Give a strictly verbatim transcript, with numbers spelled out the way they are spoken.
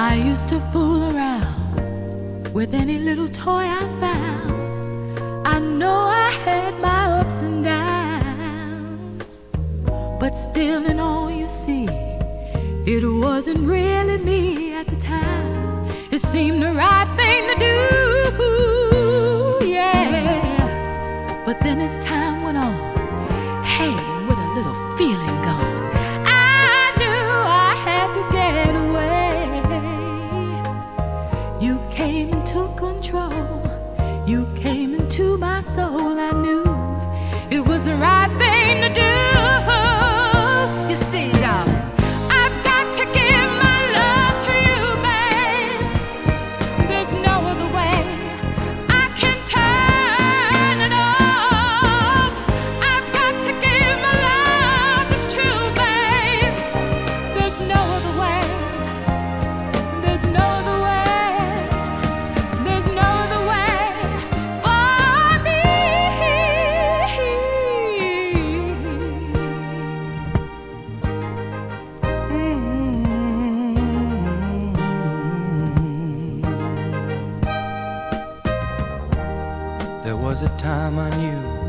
I used to fool around with any little toy I found. I know I had my ups and downs, but still in all you see, it wasn't really me at the time. It seemed the right thing to do, yeah. But then as time went on, hey, with a little feeling gone, I knew I had to get away. You came and took control. You came into my soul. I knew it was the right thing to do. You see, darling, I've got to give my love to you, babe. There's no other way I can turn it off. I've got to give my love, it's true, babe. There's no other way. There's no other way. There's no other way for me. There was a time I knew